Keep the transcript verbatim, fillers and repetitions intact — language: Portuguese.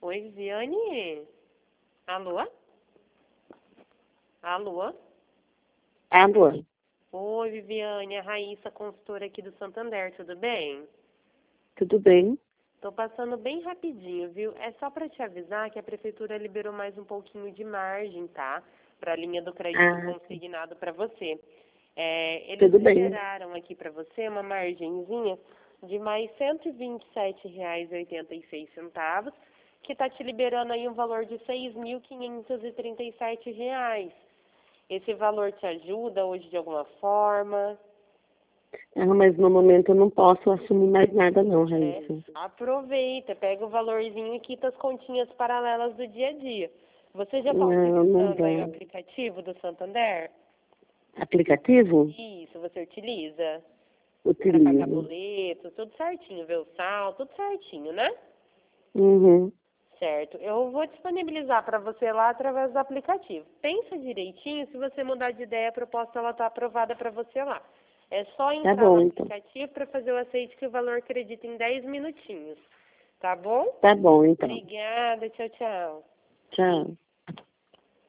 Oi, Viviane? Alô? Alô? Alô? Oi, Viviane, a Raíssa, consultora aqui do Santander, tudo bem? Tudo bem? Tô passando bem rapidinho, viu? É só para te avisar que a prefeitura liberou mais um pouquinho de margem, tá? Para a linha do crédito Ah, consignado para você. É, eles tudo bem. liberaram aqui para você uma margenzinha de mais cento e vinte e sete reais e oitenta e seis centavos, que está te liberando aí um valor de seis mil quinhentos e trinta e sete reais. Esse valor te ajuda hoje de alguma forma? Ah, mas no momento eu não posso assumir mais nada não, É, Raíssa. aproveita, pega o valorzinho e quita as continhas paralelas do dia a dia. Você já está Não, não utilizando aí o dá. aplicativo do Santander? Aplicativo? Isso, você utiliza? Para pagar Utilizo. boleto, tudo certinho, ver o saldo, tudo certinho, né? Uhum. Certo. Eu vou disponibilizar para você lá através do aplicativo. Pensa direitinho, se você mudar de ideia, a proposta ela está aprovada para você lá. É só Tá entrar no bom, então. aplicativo para fazer o aceite que o valor acredita em dez minutinhos. Tá bom? Tá bom, então. Obrigada, tchau, tchau. Tchau.